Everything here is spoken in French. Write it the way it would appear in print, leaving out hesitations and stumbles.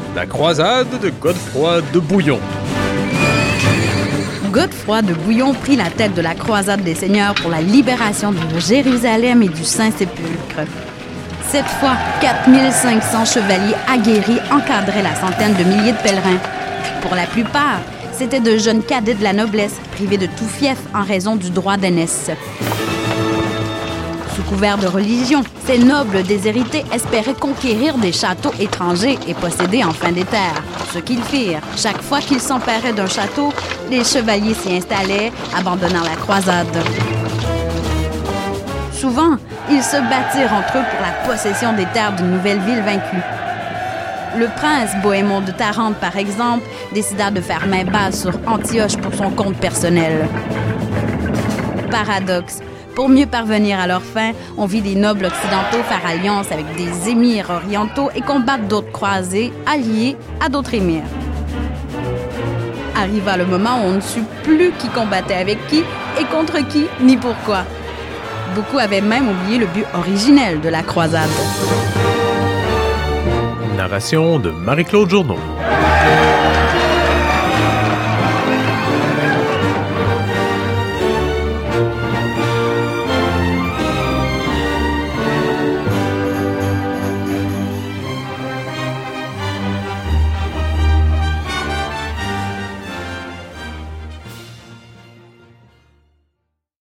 la croisade de Godefroy de Bouillon. Godefroy de Bouillon prit la tête de la croisade des seigneurs pour la libération de Jérusalem et du Saint-Sépulcre. Cette fois, 4500 chevaliers aguerris encadraient la centaine de milliers de pèlerins. Pour la plupart, c'étaient de jeunes cadets de la noblesse, privés de tout fief en raison du droit d'aînesse. Sous couvert de religion, ces nobles déshérités espéraient conquérir des châteaux étrangers et posséder enfin des terres. Ce qu'ils firent. Chaque fois qu'ils s'emparaient d'un château, les chevaliers s'y installaient, abandonnant la croisade. Souvent, ils se battirent entre eux pour la possession des terres d'une nouvelle ville vaincue. Le prince Bohémond de Tarente, par exemple, décida de faire main basse sur Antioche pour son compte personnel. Paradoxe. Pour mieux parvenir à leur fin, on vit des nobles occidentaux faire alliance avec des émirs orientaux et combattre d'autres croisés alliés à d'autres émirs. Arriva le moment où on ne sut plus qui combattait avec qui et contre qui, ni pourquoi. Beaucoup avaient même oublié le but originel de la croisade. Narration de Marie-Claude Journeau.